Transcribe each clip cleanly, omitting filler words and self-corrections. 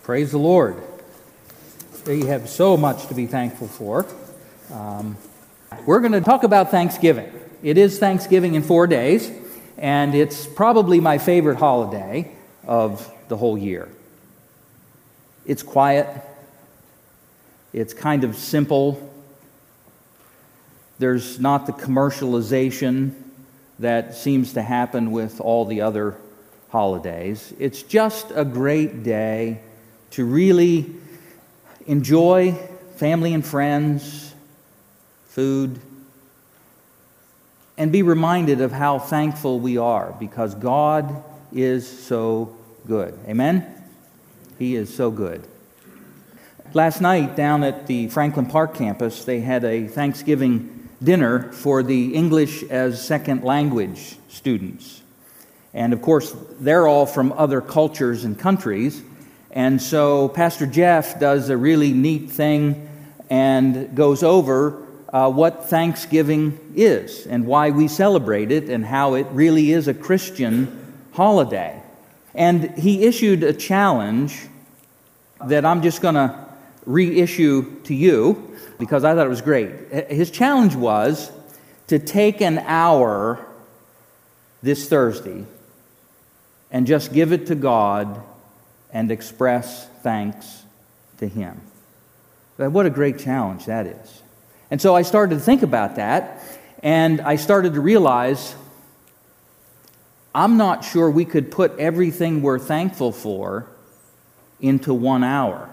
Praise the Lord. You have so much to be thankful for. We're going to talk about Thanksgiving. It is Thanksgiving in 4 days, and it's probably my favorite holiday of the whole year. It's quiet. It's kind of simple. There's not the commercialization that seems to happen with all the other holidays. It's just a great day to really enjoy family and friends, food, and be reminded of how thankful we are because God is so good. Amen? He is so good. Last night down at the Franklin Park campus, they had a Thanksgiving dinner for the English as second language students. And of course, they're all from other cultures and countries. And so Pastor Jeff does a really neat thing and goes over what Thanksgiving is and why we celebrate it and how it really is a Christian holiday. And he issued a challenge that I'm just going to reissue to you because I thought it was great. His challenge was to take an hour this Thursday and just give it to God and express thanks to Him. What a great challenge that is. And so I started to think about that, and I started to realize I'm not sure we could put everything we're thankful for into 1 hour.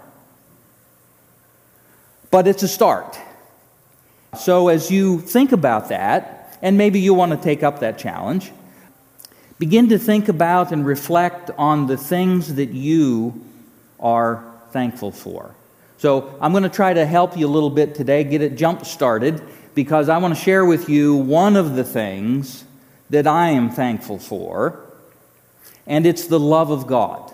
But it's a start. So as you think about that, and maybe you want to take up that challenge, begin to think about and reflect on the things that you are thankful for. So I'm going to try to help you a little bit today, get it jump-started, because I want to share with you one of the things that I am thankful for, and it's the love of God.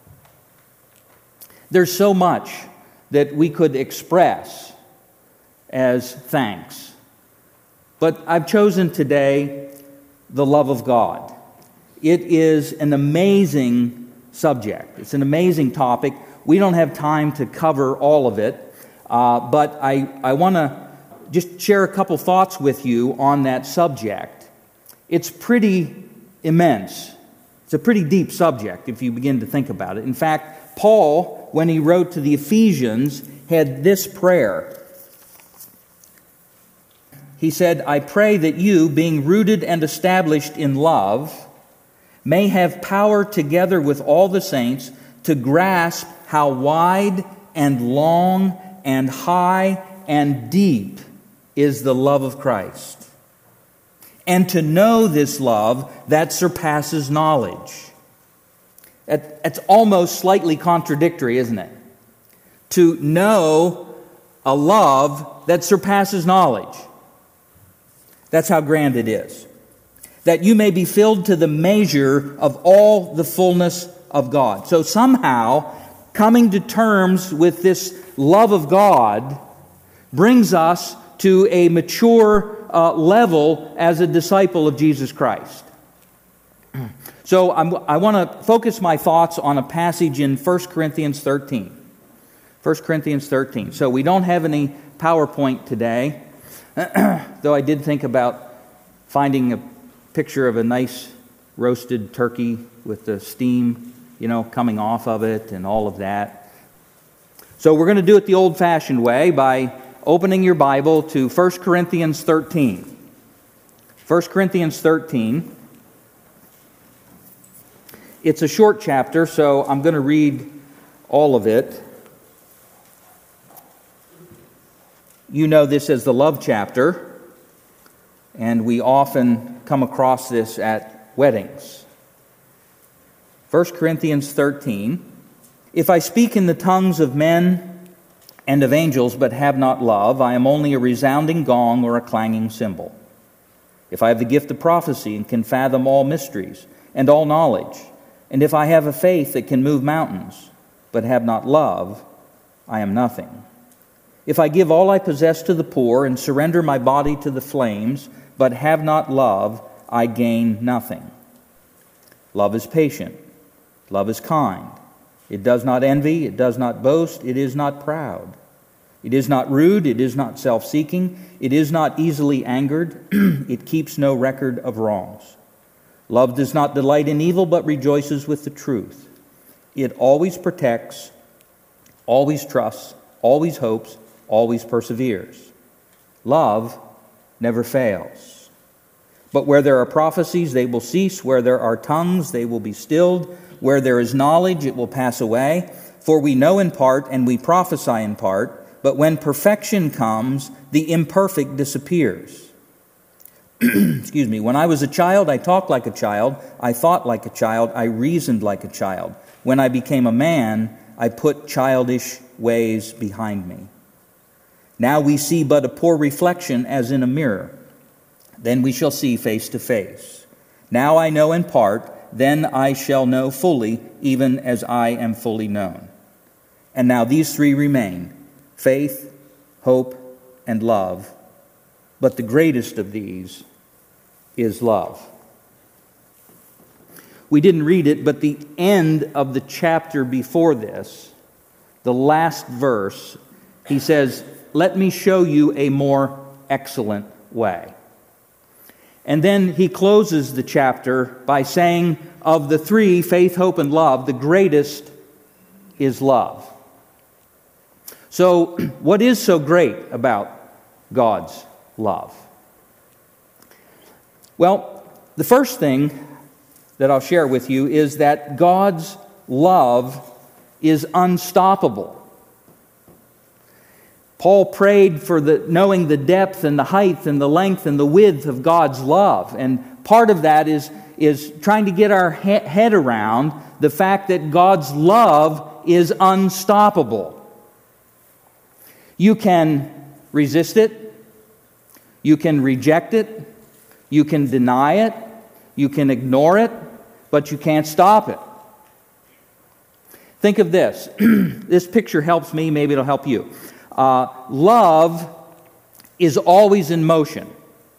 There's so much that we could express as thanks, but I've chosen today the love of God. It is an amazing subject. It's an amazing topic. We don't have time to cover all of it, but I want to just share a couple thoughts with you on that subject. It's pretty immense. It's a pretty deep subject if you begin to think about it. In fact, Paul, when he wrote to the Ephesians, had this prayer. He said, "I pray that you, being rooted and established in love, may have power together with all the saints to grasp how wide and long and high and deep is the love of Christ, and to know this love that surpasses knowledge." It's almost slightly contradictory, isn't it? To know a love that surpasses knowledge. That's how grand it is. That you may be filled to the measure of all the fullness of God. So somehow, coming to terms with this love of God brings us to a mature level as a disciple of Jesus Christ. So I want to focus my thoughts on a passage in 1 Corinthians 13. 1 Corinthians 13. So we don't have any PowerPoint today, though I did think about finding a picture of a nice roasted turkey with the steam, coming off of it and all of that. So we're going to do it the old-fashioned way by opening your Bible to 1 Corinthians 13. 1 Corinthians 13. It's a short chapter, so I'm going to read all of it. You know this as the love chapter, and we often come across this at weddings. 1 Corinthians 13, "If I speak in the tongues of men and of angels, but have not love, I am only a resounding gong or a clanging cymbal. If I have the gift of prophecy and can fathom all mysteries and all knowledge, and if I have a faith that can move mountains, but have not love, I am nothing. If I give all I possess to the poor and surrender my body to the flames, but have not love, I gain nothing. Love is patient. Love is kind. It does not envy, it does not boast, it is not proud. It is not rude, it is not self-seeking, it is not easily angered, it keeps no record of wrongs. Love does not delight in evil, but rejoices with the truth. It always protects, always trusts, always hopes, always perseveres. Love never fails. But where there are prophecies, they will cease. Where there are tongues, they will be stilled. Where there is knowledge, it will pass away. For we know in part, and we prophesy in part. But when perfection comes, the imperfect disappears. Excuse me. When I was a child, I talked like a child. I thought like a child. I reasoned like a child. When I became a man, I put childish ways behind me. Now we see but a poor reflection as in a mirror. Then we shall see face to face. Now I know in part, then I shall know fully, even as I am fully known. And now these three remain: faith, hope, and love. But the greatest of these is love. We didn't read it, but the end of the chapter before this, the last verse, he says, "Let me show you a more excellent way." And then he closes the chapter by saying, of the three, faith, hope, and love, the greatest is love. So, what is so great about God's love? Well, the first thing that I'll share with you is that God's love is unstoppable. Paul prayed for knowing the depth and the height and the length and the width of God's love. And part of that is trying to get our head around the fact that God's love is unstoppable. You can resist it. You can reject it. You can deny it. You can ignore it. But you can't stop it. Think of this. This picture helps me. Maybe it'll help you. Love is always in motion.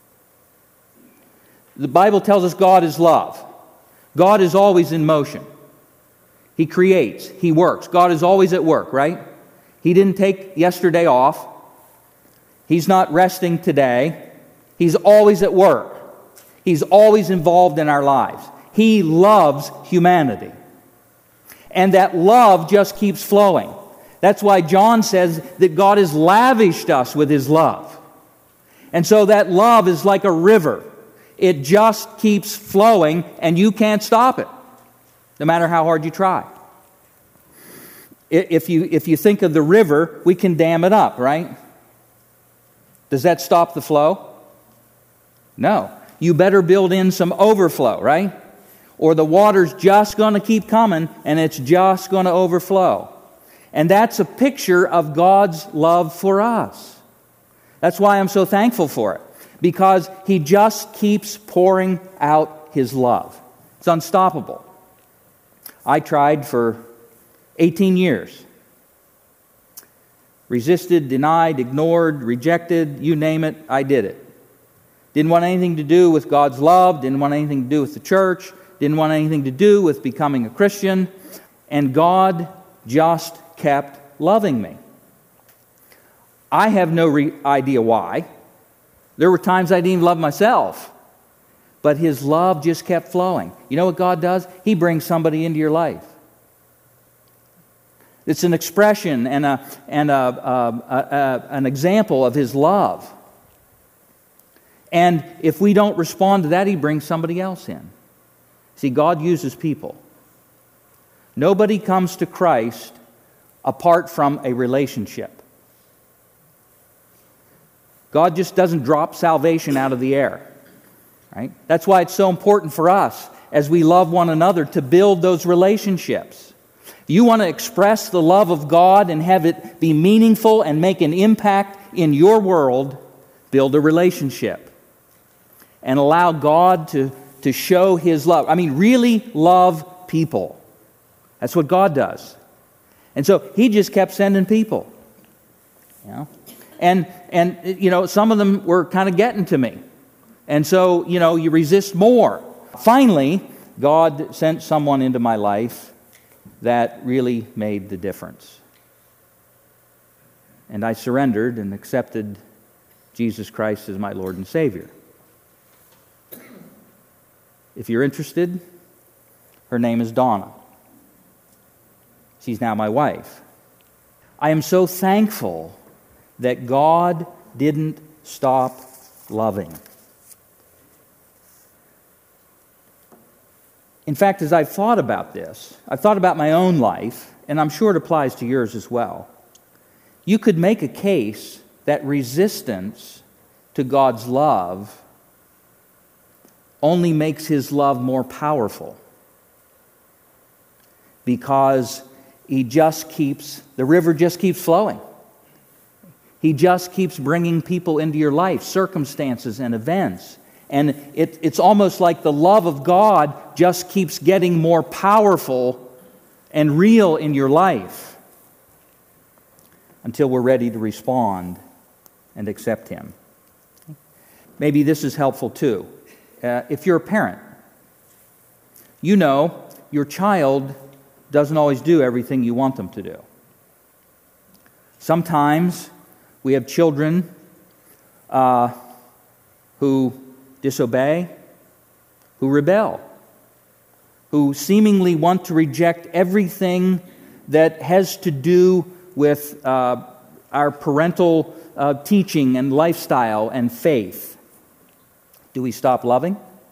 The Bible tells us God is love. God is always in motion. He creates. He works. God is always at work, right? He didn't take yesterday off. He's not resting today. He's always at work. He's always involved in our lives. He loves humanity. And that love just keeps flowing. That's why John says that God has lavished us with His love. And so that love is like a river. It just keeps flowing, and you can't stop it, no matter how hard you try. If you think of the river, we can dam it up, right? Does that stop the flow? No. You better build in some overflow, right? Or the water's just going to keep coming, and it's just going to overflow. And that's a picture of God's love for us. That's why I'm so thankful for it. Because He just keeps pouring out His love. It's unstoppable. I tried for 18 years. Resisted, denied, ignored, rejected, you name it, I did it. Didn't want anything to do with God's love, didn't want anything to do with the church, didn't want anything to do with becoming a Christian, and God just kept loving me. I have no idea why. There were times I didn't even love myself, but His love just kept flowing. You know what God does? He brings somebody into your life. It's an expression and an example of His love. And if we don't respond to that, He brings somebody else in. See, God uses people. Nobody comes to Christ apart from a relationship. God just doesn't drop salvation out of the air. Right? That's why it's so important for us, as we love one another, to build those relationships. If you want to express the love of God and have it be meaningful and make an impact in your world, build a relationship. And allow God to show His love. I mean, really love people. That's what God does. And so He just kept sending people. You know? And you know, some of them were kind of getting to me. And so, you resist more. Finally, God sent someone into my life that really made the difference. And I surrendered and accepted Jesus Christ as my Lord and Savior. If you're interested, her name is Donna. She's now my wife. I am so thankful that God didn't stop loving. In fact, as I've thought about this, I've thought about my own life, and I'm sure it applies to yours as well. You could make a case that resistance to God's love only makes His love more powerful, because the river just keeps flowing. He just keeps bringing people into your life, circumstances and events. And it's almost like the love of God just keeps getting more powerful and real in your life until we're ready to respond and accept Him. Maybe this is helpful too. If you're a parent, you know your child doesn't always do everything you want them to do. Sometimes we have children who disobey, who rebel, who seemingly want to reject everything that has to do with our parental teaching and lifestyle and faith. Do we stop loving?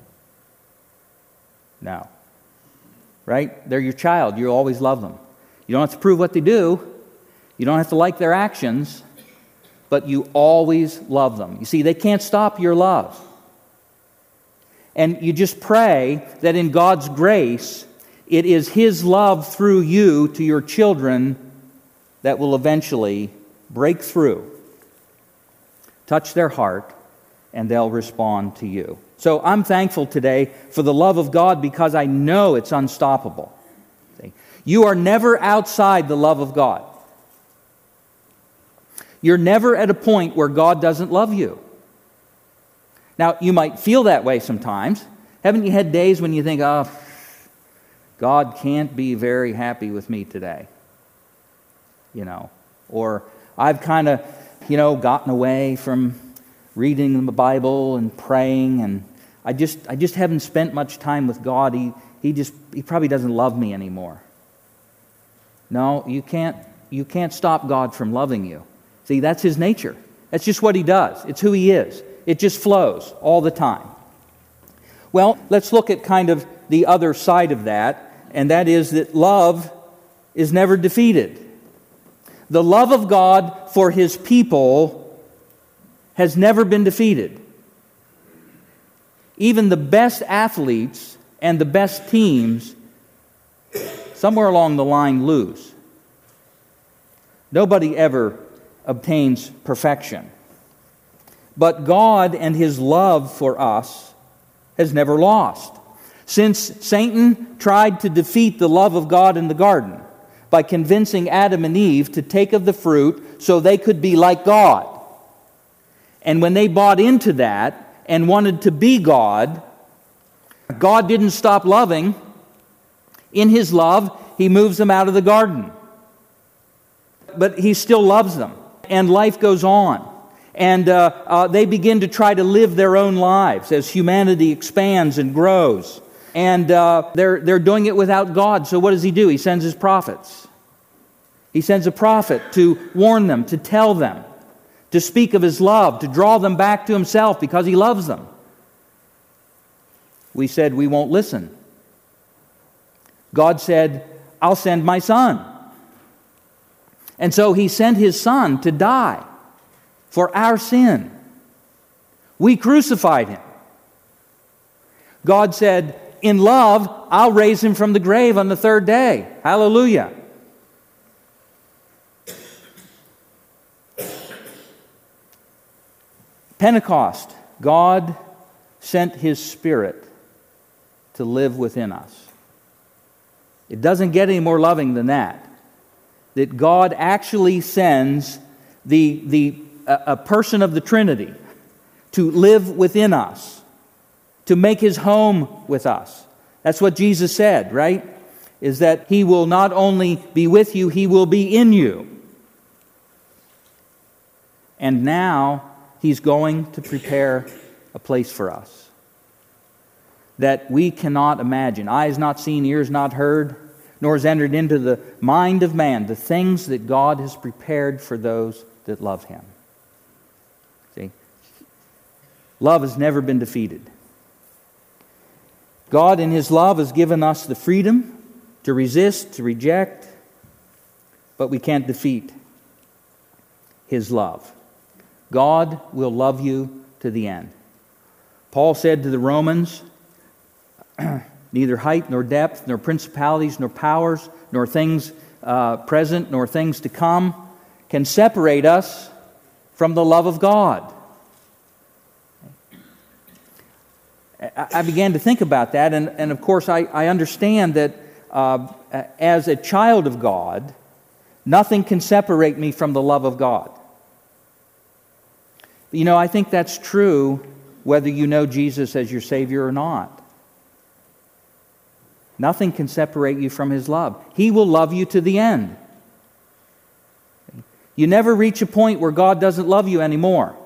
No. Right? They're your child. You'll always love them. You don't have to prove what they do. You don't have to like their actions. But you always love them. You see, they can't stop your love. And you just pray that in God's grace, it is His love through you to your children that will eventually break through, touch their heart, and they'll respond to you. So I'm thankful today for the love of God because I know it's unstoppable. See? You are never outside the love of God. You're never at a point where God doesn't love you. Now, you might feel that way sometimes. Haven't you had days when you think, oh, God can't be very happy with me today? Or I've kind of, gotten away from reading the Bible and praying, and I just haven't spent much time with God. He probably doesn't love me anymore. No, you can't stop God from loving you. See, that's His nature. That's just what He does. It's who He is. It just flows all the time. Well, let's look at kind of the other side of that, and that is that love is never defeated. The love of God for His people has never been defeated. Even the best athletes and the best teams, somewhere along the line, lose. Nobody ever obtains perfection. But God and His love for us has never lost. Since Satan tried to defeat the love of God in the garden by convincing Adam and Eve to take of the fruit so they could be like God. And when they bought into that and wanted to be God, God didn't stop loving. In His love, He moves them out of the garden. But He still loves them. And life goes on. And they begin to try to live their own lives as humanity expands and grows. And they're doing it without God. So what does He do? He sends His prophets. He sends a prophet to warn them, to tell them, to speak of His love, to draw them back to Himself because He loves them. We said we won't listen. God said, I'll send my Son. And so He sent His Son to die for our sin. We crucified Him. God said, in love, I'll raise Him from the grave on the third day. Hallelujah. Pentecost, God sent His Spirit to live within us. It doesn't get any more loving than that. That God actually sends a person of the Trinity to live within us, to make His home with us. That's what Jesus said, right? is that He will not only be with you, He will be in you. And now He's going to prepare a place for us that we cannot imagine. Eyes not seen, ears not heard, nor has entered into the mind of man the things that God has prepared for those that love Him. See? Love has never been defeated. God in His love has given us the freedom to resist, to reject, but we can't defeat His love. God will love you to the end. Paul said to the Romans, neither height nor depth, nor principalities, nor powers, nor things present, nor things to come can separate us from the love of God. I began to think about that, and of course I understand that as a child of God, nothing can separate me from the love of God. You know, I think that's true whether you know Jesus as your Savior or not. Nothing can separate you from His love. He will love you to the end. You never reach a point where God doesn't love you anymore.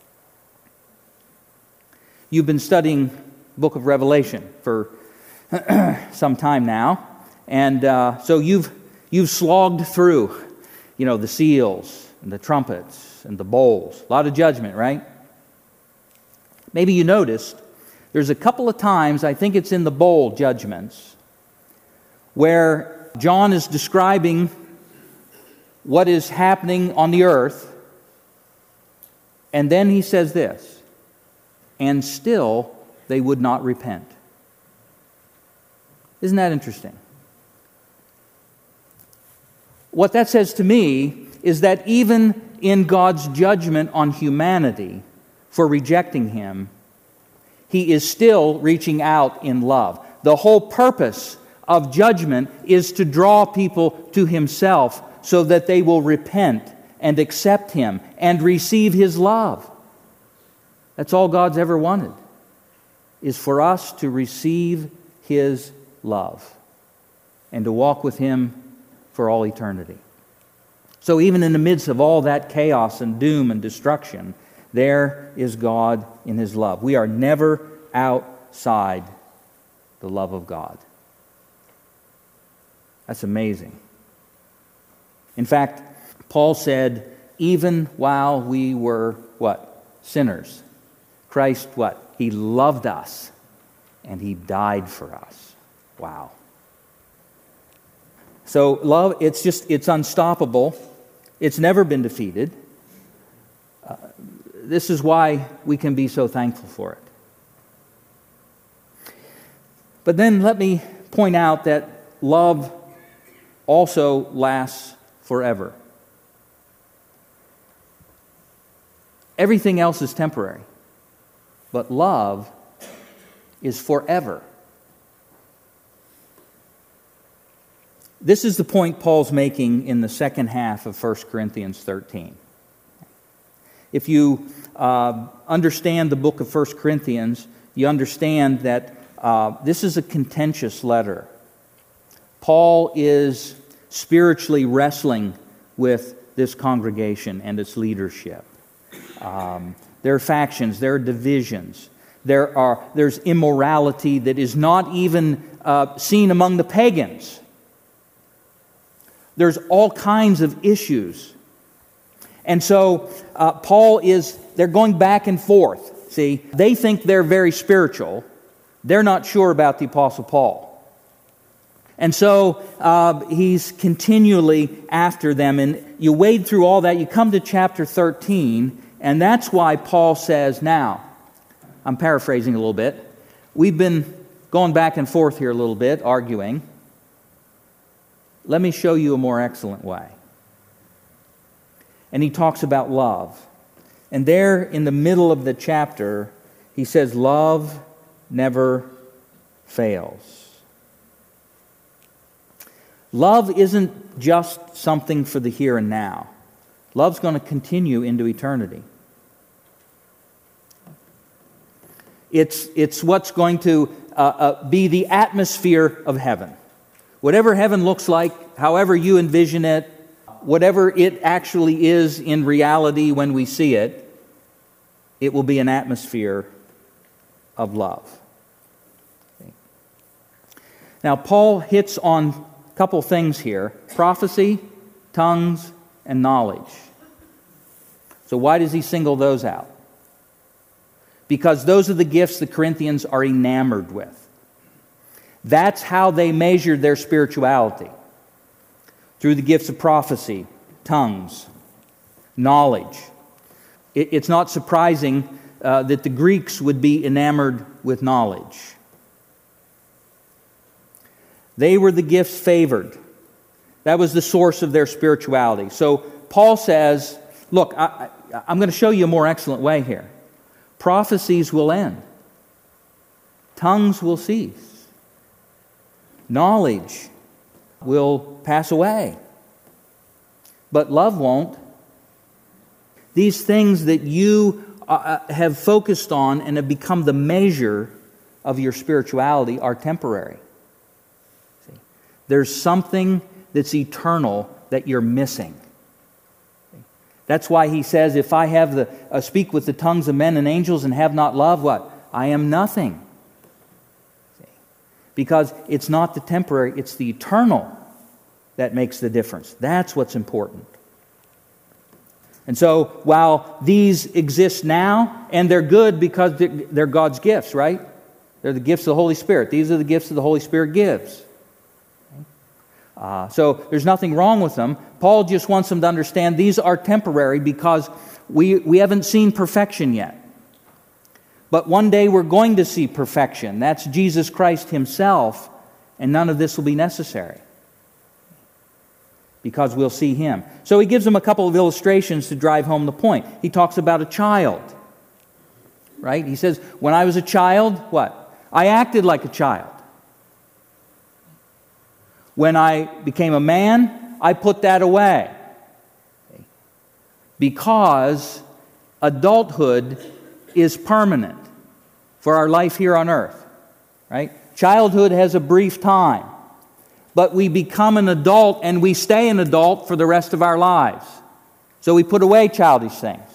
You've been studying the book of Revelation for some time now, and so you've slogged through, the seals and the trumpets and the bowls. A lot of judgment, right? Maybe you noticed there's a couple of times, I think it's in the bowl judgments, where John is describing what is happening on the earth, and then he says this, and still they would not repent. Isn't that interesting? What that says to me is that even in God's judgment on humanity for rejecting Him, He is still reaching out in love. The whole purpose of judgment is to draw people to Himself so that they will repent and accept Him and receive His love. That's all God's ever wanted, is for us to receive His love and to walk with Him for all eternity. So even in the midst of all that chaos and doom and destruction, there is God in His love. We are never outside the love of God. That's amazing. In fact, Paul said, even while we were, what? Sinners. Christ, what? He loved us and He died for us. Wow. So love, it's unstoppable. It's never been defeated. This is why we can be so thankful for it. But then let me point out that love also lasts forever. Everything else is temporary, but love is forever. This is the point Paul's making in the second half of 1 Corinthians 13. If you understand the book of 1 Corinthians, you understand that this is a contentious letter. Paul is spiritually wrestling with this congregation and its leadership. There are factions, there are divisions, there's immorality that is not even seen among the pagans. There's all kinds of issues. And so they're going back and forth. See, they think they're very spiritual. They're not sure about the Apostle Paul. And so he's continually after them. And you wade through all that, you come to chapter 13, and that's why Paul says, now, I'm paraphrasing a little bit, we've been going back and forth here a little bit, arguing. Let me show you a more excellent way. And he talks about love. And there in the middle of the chapter, he says, love never fails. Love isn't just something for the here and now. Love's going to continue into eternity. It's what's going to be the atmosphere of heaven. Whatever heaven looks like, however you envision it, whatever it actually is in reality when we see it, it will be an atmosphere of love. Now, Paul hits on a couple things here: prophecy, tongues, and knowledge. So why does he single those out? Because those are the gifts the Corinthians are enamored with. That's how they measured their spirituality. Through the gifts of prophecy, tongues, knowledge. It's not surprising that the Greeks would be enamored with knowledge. They were the gifts favored. That was the source of their spirituality. So Paul says, look, I'm going to show you a more excellent way here. Prophecies will end. Tongues will cease. Knowledge will pass away. But love won't. These things that you have focused on and have become the measure of your spirituality are temporary. See? There's something that's eternal that you're missing. That's why he says, if I have speak with the tongues of men and angels and have not love, what? I am nothing. See? Because it's not the temporary, it's the eternal that makes the difference. That's what's important. And so, while these exist now, and they're good because they're God's gifts, right? They're the gifts of the Holy Spirit. These are the gifts that the Holy Spirit gives. So there's nothing wrong with them. Paul just wants them to understand these are temporary because we haven't seen perfection yet. But one day we're going to see perfection. That's Jesus Christ Himself, and none of this will be necessary because we'll see Him. So he gives them a couple of illustrations to drive home the point. He talks about a child, right? He says, when I was a child, what? I acted like a child. When I became a man, I put that away. Because adulthood is permanent for our life here on earth. Right? Childhood has a brief time. But we become an adult and we stay an adult for the rest of our lives. So we put away childish things.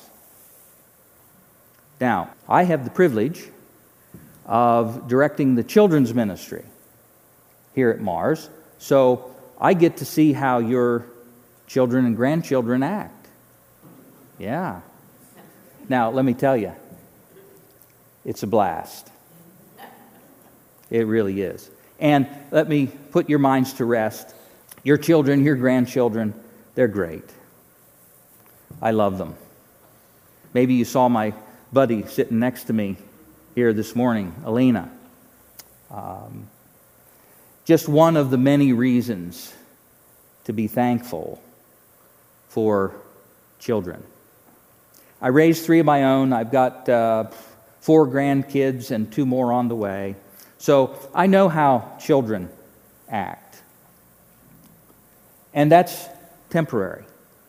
Now, I have the privilege of directing the children's ministry here at Mars. So I get to see how your children and grandchildren act. Yeah. Now, let me tell you, it's a blast. It really is. And let me put your minds to rest. Your children, your grandchildren, they're great. I love them. Maybe you saw my buddy sitting next to me here this morning, Alina. Just one of the many reasons to be thankful for children. I raised 3 of my own. I've got 4 grandkids and 2 more on the way. So I know how children act. And that's temporary.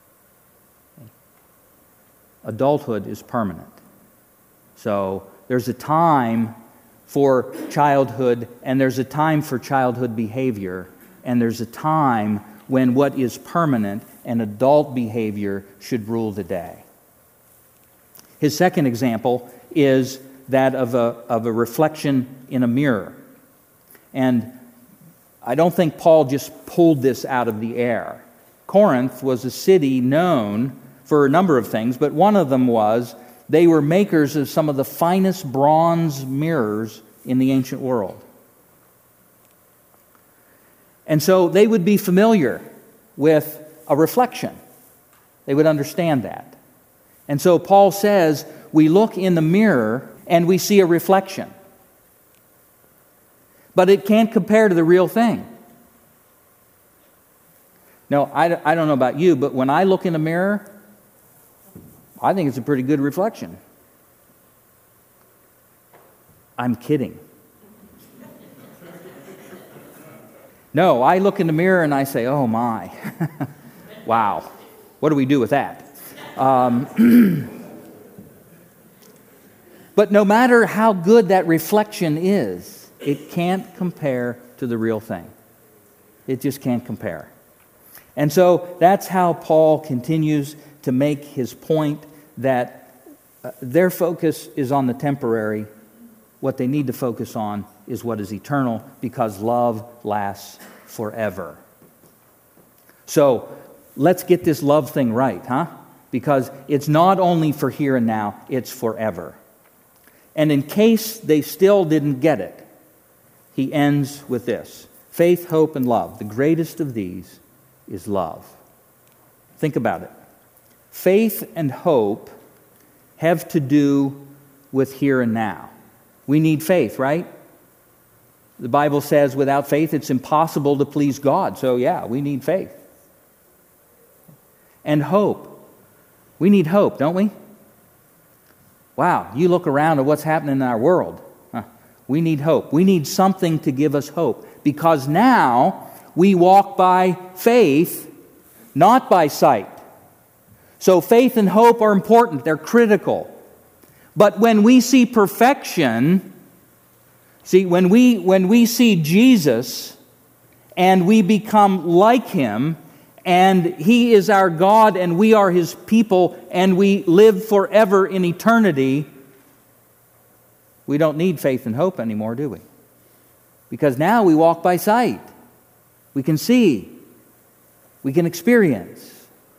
Adulthood is permanent. So there's a time for childhood, and there's a time for childhood behavior, and there's a time when what is permanent and adult behavior should rule the day. His second example is that of a reflection in a mirror. And I don't think Paul just pulled this out of the air. Corinth was a city known for a number of things, but one of them was they were makers of some of the finest bronze mirrors in the ancient world. And so they would be familiar with a reflection. They would understand that. And so Paul says, we look in the mirror and we see a reflection. But it can't compare to the real thing. No, I don't know about you, but when I look in a mirror, I think it's a pretty good reflection. I'm kidding. No, I look in the mirror and I say, oh my, wow, what do we do with that? But no matter how good that reflection is, it can't compare to the real thing. It just can't compare. And so that's how Paul continues to make his point that their focus is on the temporary. What they need to focus on is what is eternal, because love lasts forever. So let's get this love thing right, huh? Because it's not only for here and now, it's forever. And in case they still didn't get it, he ends with this: faith, hope, and love. The greatest of these is love. Think about it. Faith and hope have to do with here and now. We need faith, right? The Bible says without faith it's impossible to please God. So yeah, we need faith. And hope. We need hope, don't we? Wow, you look around at what's happening in our world. We need hope. We need something to give us hope. Because now we walk by faith, not by sight. So faith and hope are important. They're critical. But when we see perfection, when we see Jesus and we become like Him, and He is our God and we are His people and we live forever in eternity, we don't need faith and hope anymore, do we? Because now we walk by sight. We can see. We can experience.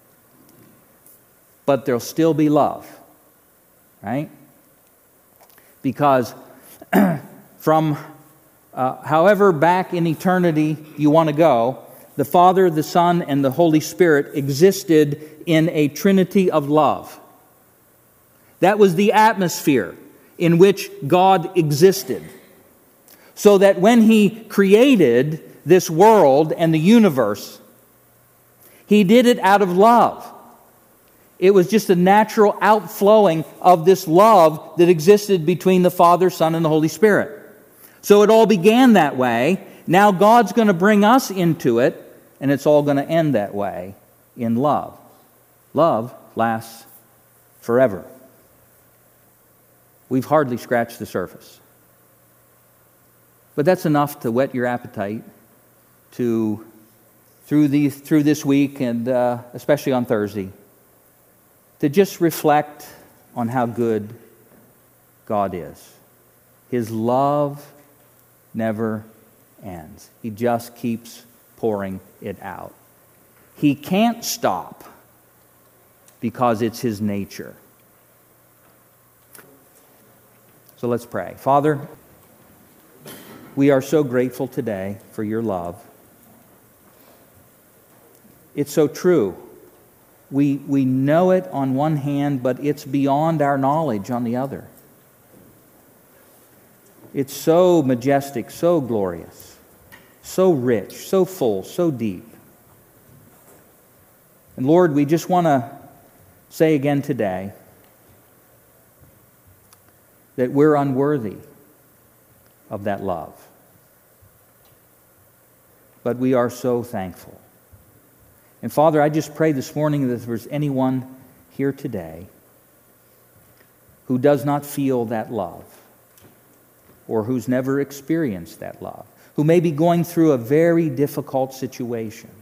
But there'll still be love. Right? Because from however back in eternity you want to go, the Father, the Son, and the Holy Spirit existed in a trinity of love. That was the atmosphere in which God existed. So that when He created this world and the universe, He did it out of love. It was just a natural outflowing of this love that existed between the Father, Son, and the Holy Spirit. So it all began that way. Now God's going to bring us into it, and it's all going to end that way in love. Love lasts forever. We've hardly scratched the surface. But that's enough to whet your appetite through this week, and especially on Thursday, to just reflect on how good God is. His love never ends. He just keeps pouring it out. He can't stop because it's His nature. So let's pray. Father, we are so grateful today for Your love. It's so true. We know it on one hand, but it's beyond our knowledge on the other. It's so majestic, so glorious, so rich, so full, so deep. And Lord, we just want to say again today that we're unworthy of that love. But we are so thankful. And Father, I just pray this morning that if there's anyone here today who does not feel that love, or who's never experienced that love, who may be going through a very difficult situation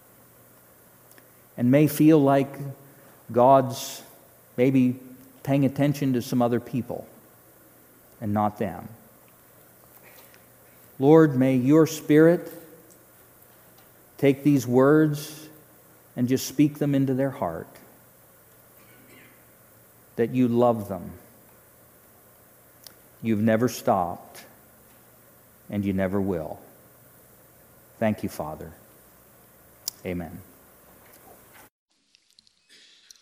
and may feel like God's maybe paying attention to some other people and not them. Lord, may Your Spirit take these words and just speak them into their heart, that You love them. You've never stopped, and You never will. Thank You, Father. Amen.